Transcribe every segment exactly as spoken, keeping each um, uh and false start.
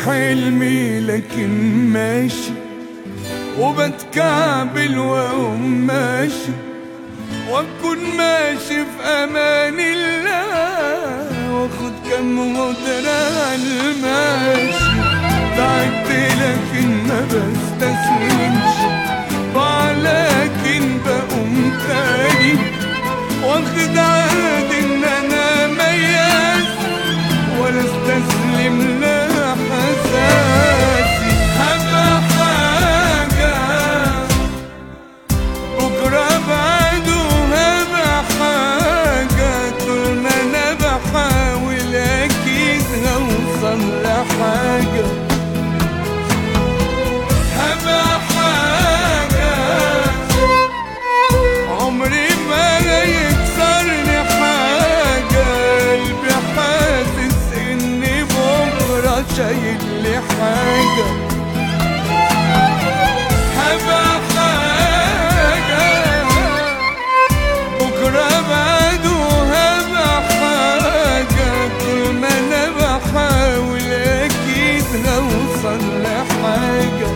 حلمي لكن ماشي، وبتكعبل واقوم ماشي، واكون ماشي في امان الله، واخد كم غدرة عالماشي. تعبت لكن ما بستسلمش، ضاع لكن بقوم تاني، واخد عهد ان انا مياس ولا استسلم لحساسي. هبقى حاجة بكرة بعده، هبقى حاجة طول ما انا بحاول اكيد هوصل لحاجة. هبقى حاجة عمري ما هيكسرني حاجة، قلبي حاسس اني بكرة شايل لي حاجة. هبقى حاجة بكرة بعده، هبقى حاجة طول ما انا بحاول اكيد هوصل لحاجة.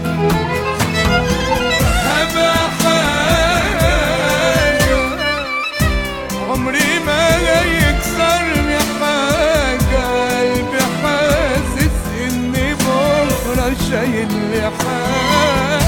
هبقى حاجة عمري ما هيكسرني حاجة، قلبي حاسس اني بكرة شايل لي حاجة.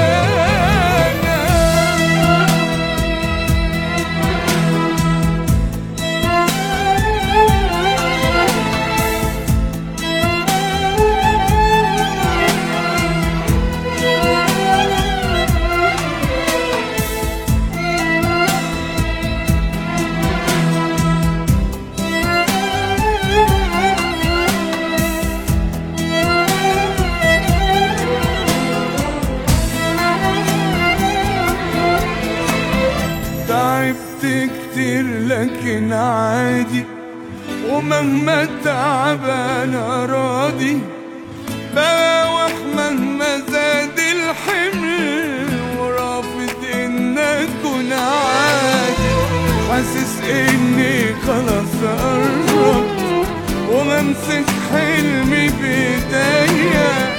تعبت كتير لكن عادي، ومهما تعب انا راضي، بواح مهما زاد الحمل، ورافض ان اكون عادي. حاسس اني خلاص قربت، وممسك حلمي بايديا،